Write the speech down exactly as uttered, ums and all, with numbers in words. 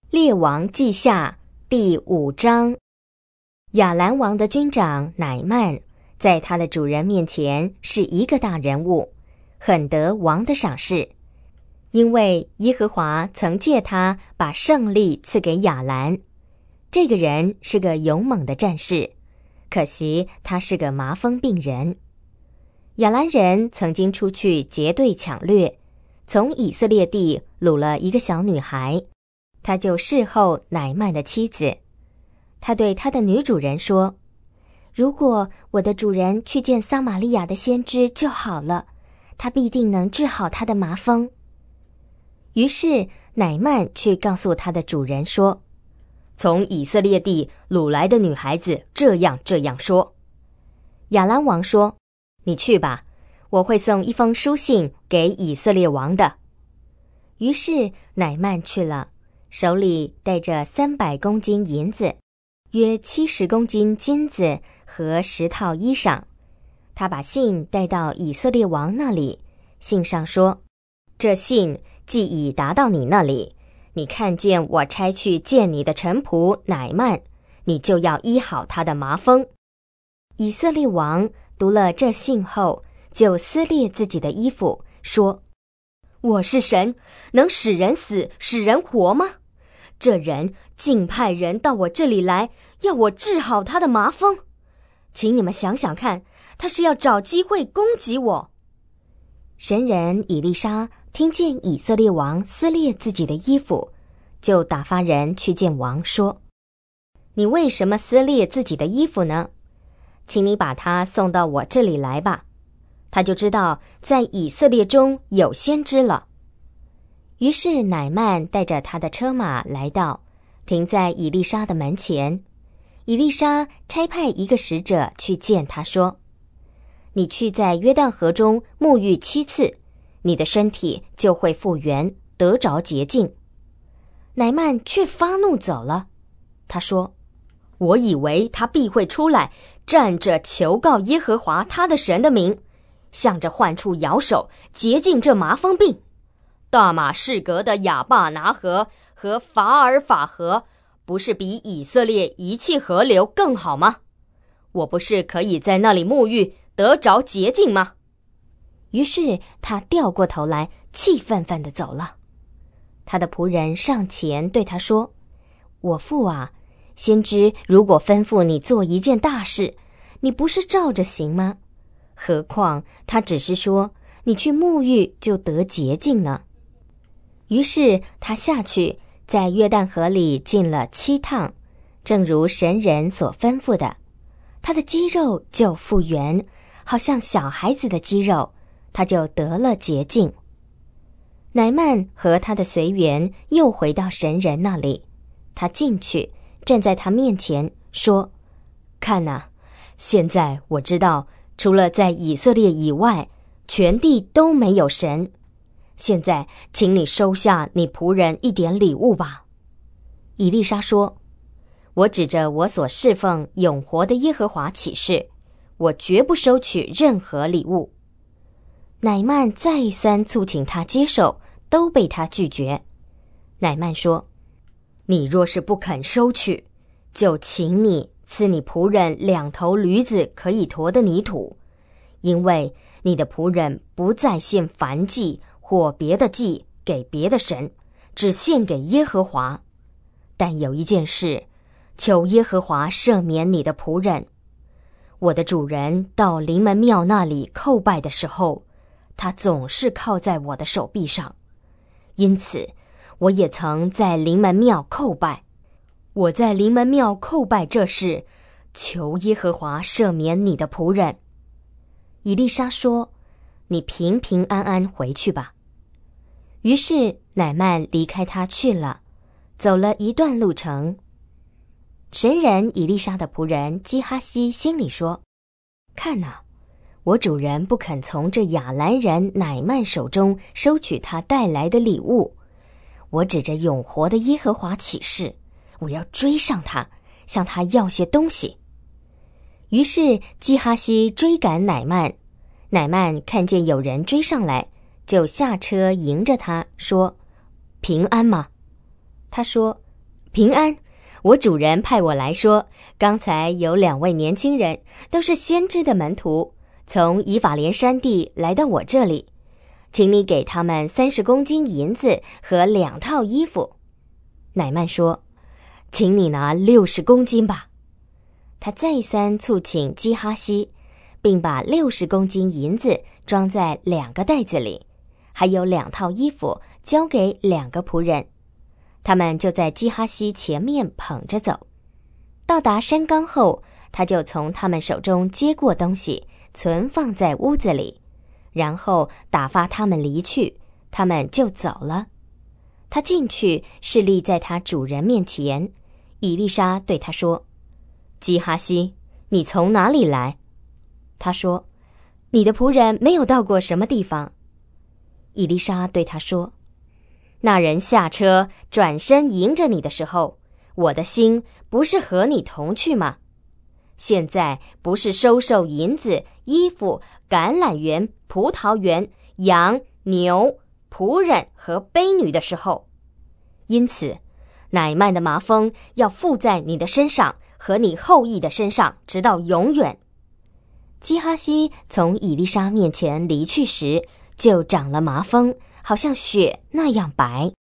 列王记下第五章。亚兰王的军长乃曼在他的主人面前是一个大人物，很得王的赏识，因为耶和华曾借他把胜利赐给亚兰。这个人是个勇猛的战士，可惜他是个麻风病人。亚兰人曾经出去结队抢掠，从以色列地掳了一个小女孩，她就侍候乃曼的妻子。他对他的女主人说，如果我的主人去见撒玛利亚的先知就好了，他必定能治好他的麻风。于是乃曼去告诉他的主人说，从以色列地掳来的女孩子这样这样说。亚兰王说，你去吧，我会送一封书信给以色列王的。于是乃曼去了，手里带着三百公斤银子，约七十公斤金子和十套衣裳。他把信带到以色列王那里，信上说，这信既已达到你那里，你看见我差去见你的臣仆乃曼，你就要医好他的麻风。以色列王读了这信后，就撕裂自己的衣服，说，我是神，能使人死使人活吗？这人竟派人到我这里来，要我治好他的麻风。请你们想想看，他是要找机会攻击我。神人以利沙听见以色列王撕裂自己的衣服，就打发人去见王，说，你为什么撕裂自己的衣服呢？请你把他送到我这里来吧，他就知道在以色列中有先知了。于是乃曼带着他的车马来到，停在以利沙的门前。以利沙差派一个使者去见他，说，你去在约旦河中沐浴七次，你的身体就会复原，得着洁净。乃曼却发怒走了。他说，我以为他必会出来，站着求告耶和华他的神的名，向着患处摇手，洁净这麻风病。大马士革的亚巴拿河和法尔法河，不是比以色列一切河流更好吗？我不是可以在那里沐浴，得着洁净吗？于是他掉过头来，气愤愤地走了。他的仆人上前对他说，我父啊，先知如果吩咐你做一件大事，你不是照着行吗？何况他只是说，你去沐浴就得洁净呢。于是他下去，在约旦河里浸了七趟，正如神人所吩咐的，他的肌肉就复原，好像小孩子的肌肉，他就得了洁净。乃曼和他的随员又回到神人那里，他进去，站在他面前，说，看哪，现在我知道，除了在以色列以外，全地都没有神。现在请你收下你仆人一点礼物吧。以利沙说，我指着我所侍奉永活的耶和华起誓，我绝不收取任何礼物。乃曼再三促请他接受，都被他拒绝。乃曼说，你若是不肯收取，就请你赐你仆人两头驴子可以驮的泥土，因为你的仆人不再献燔祭或别的祭给别的神，只献给耶和华。但有一件事，求耶和华赦免你的仆人。我的主人到临门庙那里叩拜的时候，他总是靠在我的手臂上，因此我也曾在临门庙叩拜。我在临门庙叩拜这事，求耶和华赦免你的仆人。以利沙说，你平平安安回去吧。于是乃曼离开他去了，走了一段路程。神人以利沙的仆人基哈西心里说，看哪，我主人不肯从这亚兰人乃曼手中收取他带来的礼物，我指着永活的耶和华起誓，我要追上他，向他要些东西。于是基哈西追赶乃曼，乃曼看见有人追上来，就下车迎着他说，平安吗？他说， 平安，我主人派我来说，刚才有两位年轻人，都是先知的门徒，从以法莲山地来到我这里，请你给他们三十公斤银子和两套衣服。”乃曼说：“请你拿六十公斤吧。”他再三促请基哈西，并把六十公斤银子装在两个袋子里，还有两套衣服交给两个仆人。他们就在基哈西前面捧着走。到达山冈后，他就从他们手中接过东西，存放在屋子里，然后打发他们离去，他们就走了。他进去，侍立在他主人面前。以利沙对他说：“基哈西，你从哪里来？”他说：“你的仆人没有到过什么地方。”以利沙对他说：“那人下车转身迎着你的时候，我的心不是和你同去吗？现在不是收受银子、衣服、橄榄园、葡萄园、羊、牛、仆人和婢女的时候。因此，乃曼的麻风要附在你的身上和你后裔的身上，直到永远。”基哈西从以利沙面前离去时，就长了麻风，好像雪那样白。